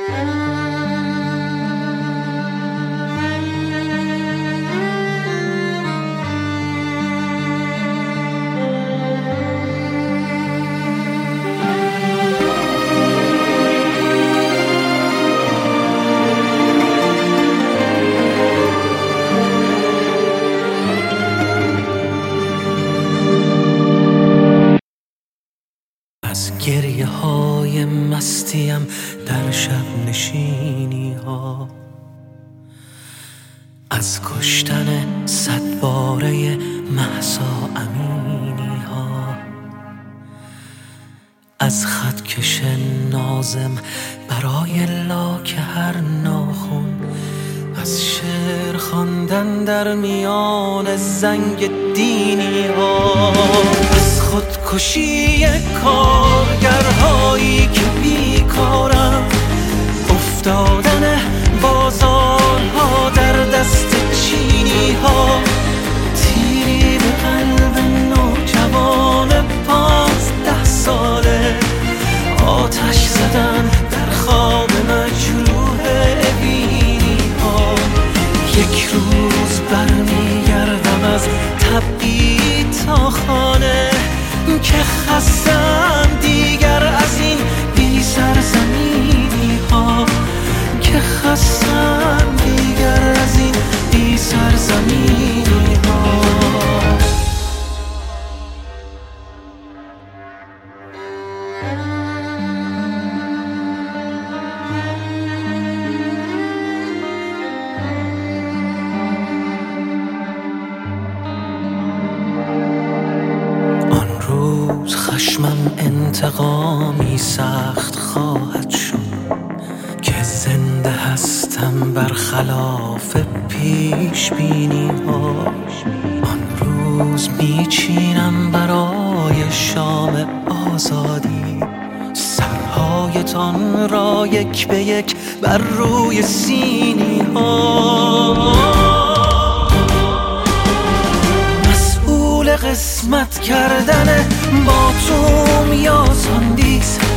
گریه های مستیم در شب نشینی ها، از کشتن 100 باره مهسا امینی ها، از خطکش نازم برای لاک هر ناخن، از شعر خواندن در میان زنگ دینی ها، از خودکشی کارگرهایی که بیکارن، افتادن بازارها در دست چینی ها، تیری به قلب نوجوان 15 ساله، آتش زدن در خواب مجروح بینی ها. یک روز برمیگردم از تبعید تا خانه که خستم دیگر از این بی سرزمینی ها، که خستم دیگر از این بی سرزمینی ها. خشمم انتقامی سخت خواهد شد که زنده هستم برخلاف پیش بینی ها. آن روز میچینم برای شام آزادی سرهایتان را یک به یک بر روی سینی ها. قسمت کردن با تو میازان نیست،